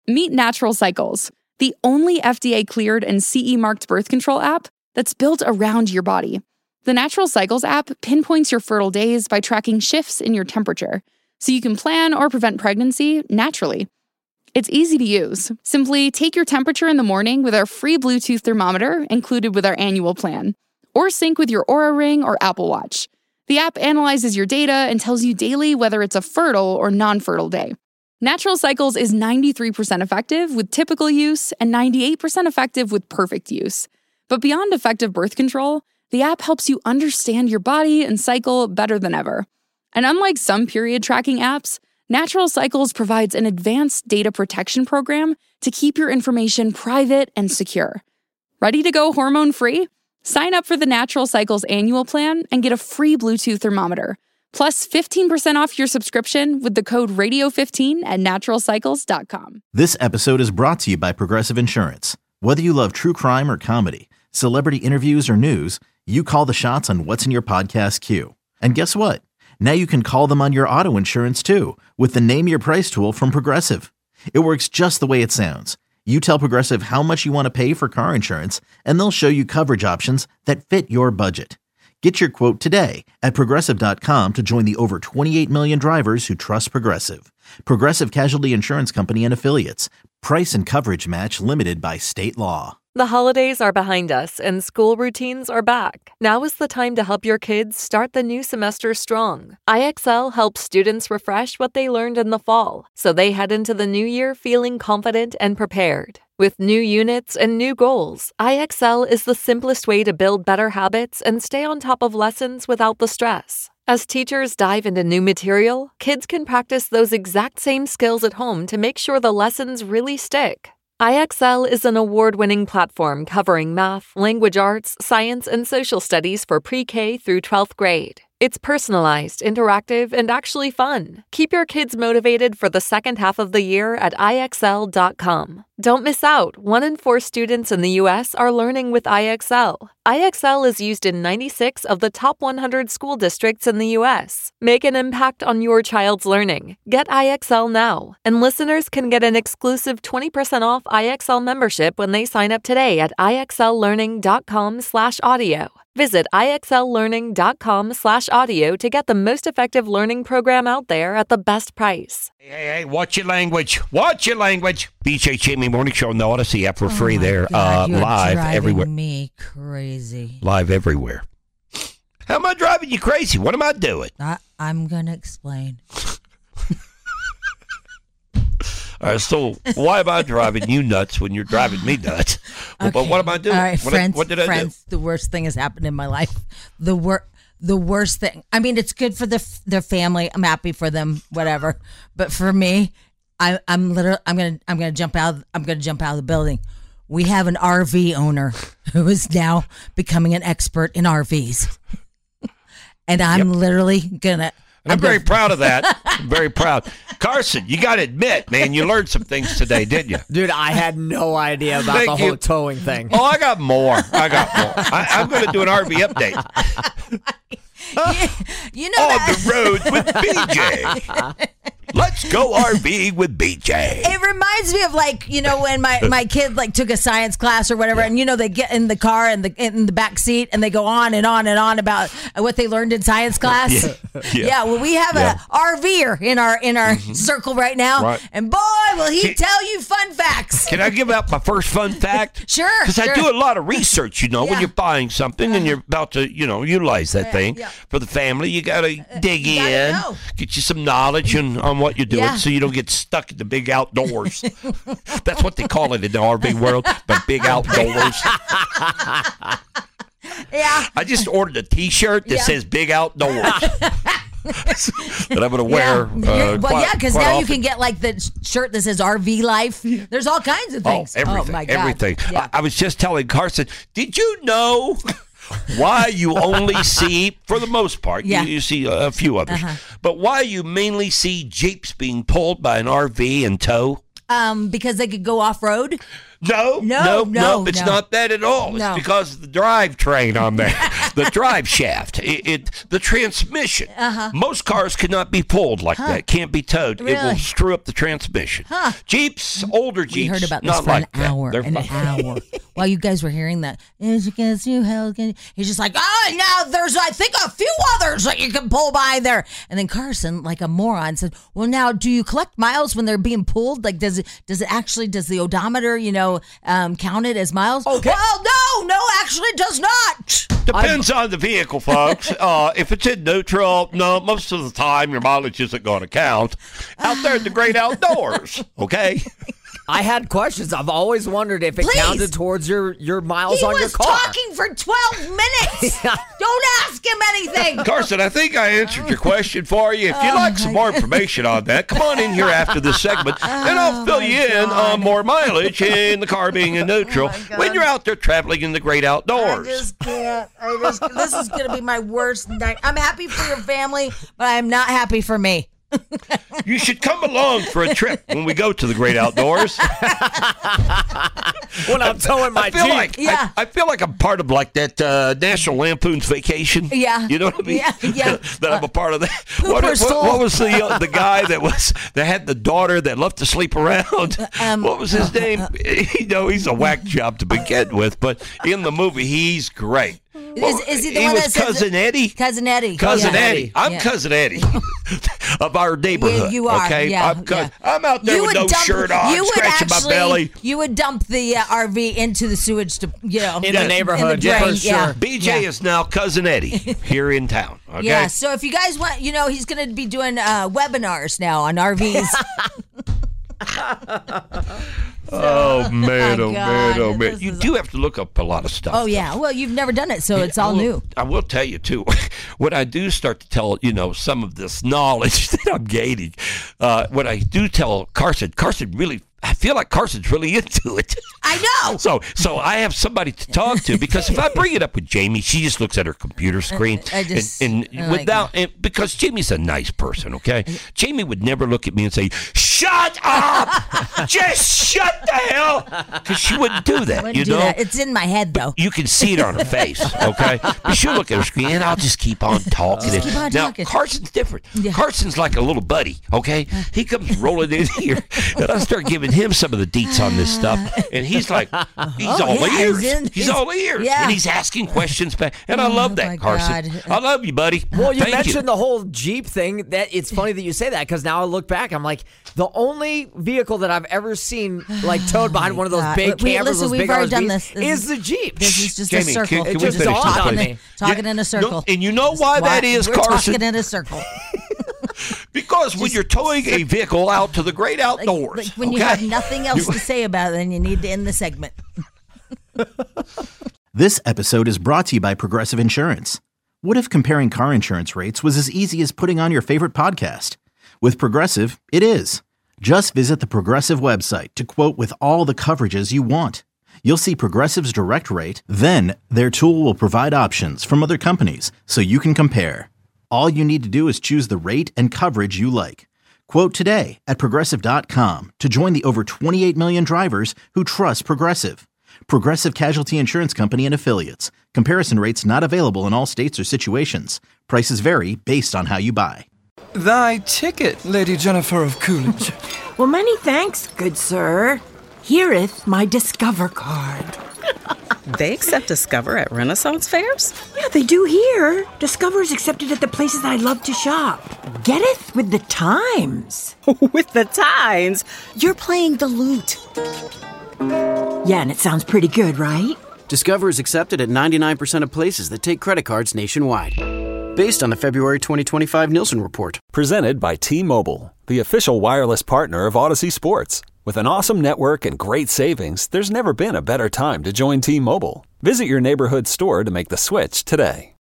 Meet Natural Cycles, the only FDA-cleared and CE-marked birth control app that's built around your body. The Natural Cycles app pinpoints your fertile days by tracking shifts in your temperature, so you can plan or prevent pregnancy naturally. It's easy to use. Simply take your temperature in the morning with our free Bluetooth thermometer included with our annual plan, or sync with your Oura Ring or Apple Watch. The app analyzes your data and tells you daily whether it's a fertile or non-fertile day. Natural Cycles is 93% effective with typical use and 98% effective with perfect use. But beyond effective birth control, the app helps you understand your body and cycle better than ever. And unlike some period tracking apps, Natural Cycles provides an advanced data protection program to keep your information private and secure. Ready to go hormone-free? Sign up for the Natural Cycles annual plan and get a free Bluetooth thermometer, plus 15% off your subscription with the code radio15 at naturalcycles.com. This episode is brought to you by Progressive Insurance. Whether you love true crime or comedy, celebrity interviews or news, you call the shots on what's in your podcast queue. And guess what? Now you can call them on your auto insurance too with the Name Your Price tool from Progressive. It works just the way it sounds. You tell Progressive how much you want to pay for car insurance, and they'll show you coverage options that fit your budget. Get your quote today at Progressive.com to join the over 28 million drivers who trust Progressive. Progressive Casualty Insurance Company and Affiliates. Price and coverage match limited by state law. The holidays are behind us and school routines are back. Now is the time to help your kids start the new semester strong. IXL helps students refresh what they learned in the fall, so they head into the new year feeling confident and prepared. With new units and new goals, IXL is the simplest way to build better habits and stay on top of lessons without the stress. As teachers dive into new material, kids can practice those exact same skills at home to make sure the lessons really stick. IXL is an award-winning platform covering math, language arts, science, and social studies for pre-K through 12th grade. It's personalized, interactive, and actually fun. Keep your kids motivated for the second half of the year at IXL.com. Don't miss out. 1 in 4 students in the U.S. are learning with IXL. IXL is used in 96 of the top 100 school districts in the U.S. Make an impact on your child's learning. Get IXL now. And listeners can get an exclusive 20% off IXL membership when they sign up today at IXLlearning.com/audio. Visit IXLlearning.com/audio to get the most effective learning program out there at the best price. Hey, watch your language. Watch your language. BJ Jamie Morning Show on the Odyssey app for free there. God, live everywhere. Me crazy. Live everywhere. How am I driving you crazy? What am I doing? I'm going to explain. All right, so why am I driving you nuts when you're driving me nuts? Well, Okay. but what am I doing? All right, What did I do? The worst thing has happened in my life. The worst thing. I mean, it's good for their family. I'm happy for them, whatever. But for me, I'm gonna jump out of the building. We have an RV owner who is now becoming an expert in RVs, and I'm literally gonna. I'm very proud of that. I'm very proud. Carson, you got to admit, man, you learned some things today, didn't you? Dude, I had no idea about the whole towing thing. Oh, I got more. I'm going to do an RV update. You know On that. the road with BJ. Let's go RV with BJ. It reminds me of when my kid took a science class or whatever, and they get in the car and in the back seat and they go on and on and on about what they learned in science class. Yeah. Well, we have a RVer in our circle right now, Right. and boy, will he tell you fun facts. Can I give out my first fun fact? Sure. Because I do a lot of research, when you're buying something and you're about to, utilize that thing for the family. You got to dig in, get you some knowledge on what you're doing so you don't get stuck in the big outdoors. That's what they call it in the RV world, the big outdoors. Yeah. I just ordered a T-shirt that says "Big Outdoors" that I'm going to wear. Because now you can get the shirt that says RV Life. There's all kinds of things. Everything, my God. everything. Yeah. I was just telling Carson, did you know why you only see, for the most part, you see a few others, but why you mainly see Jeeps being pulled by an RV in tow? Because they could go off-road? No, it's not that at all. No. It's because of the drivetrain on there. the drive shaft, the transmission. Most cars cannot be pulled like that. Can't be towed. Really? It will screw up the transmission. Jeeps, older Jeeps, We heard about this not for like an hour. that. An hour. While you guys were hearing that, he's just like, now there's, I think, a few others that you can pull by there. And then Carson, like a moron, said, well, now, do you collect miles when they're being pulled? Like, does the odometer, count it as miles? Okay. Well, no, actually it does not. Depends on the vehicle, folks. If it's in neutral, no, most of the time your mileage isn't going to count. Out there in the great outdoors, okay? I had questions. I've always wondered if it counted towards your miles on your car. He was talking for 12 minutes. Don't ask him anything. Carson, I think I answered your question for you. If you'd like some more information on that, come on in here after this segment, and I'll fill you in on more mileage in the car being in neutral when you're out there traveling in the great outdoors. I just can't. This is going to be my worst night. I'm happy for your family, but I'm not happy for me. You should come along for a trip when we go to the great outdoors. When I'm towing my Jeep. I feel like I'm part of like that National Lampoon's Vacation. Yeah. You know what I mean? Yeah. That I'm a part of that. What was the guy that had the daughter that loved to sleep around? What was his name? He's a whack job to begin with, but in the movie he's great. Is he the one that Cousin Eddie? Cousin Eddie. Cousin Eddie. I'm Cousin Eddie of our neighborhood. Yeah, you are. Okay? Yeah, I'm out there with no shirt on, scratching my belly. You would dump the RV into the sewage to, in the neighborhood, for sure. Yeah. BJ is now Cousin Eddie here in town. Okay? Yeah, so if you guys want, he's going to be doing webinars now on RVs. Oh, man, God, man. You do have to look up a lot of stuff. Oh, yeah. Well, you've never done it, so it's all new. I will tell you, too, when I do start to tell, some of this knowledge that I'm gaining, when I do tell Carson really, I feel like Carson's really into it. I know. So I have somebody to talk to, because if I bring it up with Jamie, she just looks at her computer screen. Because Jamie's a nice person, okay? Jamie would never look at me and say, "Shut up! Just shut the hell!" Because she wouldn't do that. That. It's in my head, though. You can see it on her face, okay? But she'll look at her screen, and I'll just keep on talking. Now, Carson's different. Yeah. Carson's like a little buddy, okay? He comes rolling in here, and I start giving him some of the deets on this stuff, and he's like, he's all ears. He's all ears, and he's asking questions back, and I love that, Carson. God. I love you, buddy. Well, you mentioned the whole Jeep thing. That it's funny that you say that, because now I look back, I'm like, the only vehicle that I've ever seen towed behind one of those big cameras, those big RVs, is the Jeep. This is just Jamie, a circle. Can we finish this, talking in a circle. And you know why that is, Carson? We're talking in a circle. Because when you're towing a vehicle out to the great outdoors, like when you have nothing else to say about it, then you need to end the segment. This episode is brought to you by Progressive Insurance. What if comparing car insurance rates was as easy as putting on your favorite podcast? With Progressive, it is. Just visit the Progressive website to quote with all the coverages you want. You'll see Progressive's direct rate, then their tool will provide options from other companies so you can compare. All you need to do is choose the rate and coverage you like. Quote today at Progressive.com to join the over 28 million drivers who trust Progressive. Progressive Casualty Insurance Company and Affiliates. Comparison rates not available in all states or situations. Prices vary based on how you buy. Thy ticket, Lady Jennifer of Coolidge. Well, many thanks, good sir. Here'th my Discover card. They accept Discover at Renaissance fairs? Yeah, they do here. Discover is accepted at the places I love to shop. Getteth with the times. With the times? You're playing the lute. Yeah, and it sounds pretty good, right? Discover is accepted at 99% of places that take credit cards nationwide. Based on the February 2025 Nielsen report. Presented by T-Mobile, the official wireless partner of Odyssey Sports. With an awesome network and great savings, there's never been a better time to join T-Mobile. Visit your neighborhood store to make the switch today.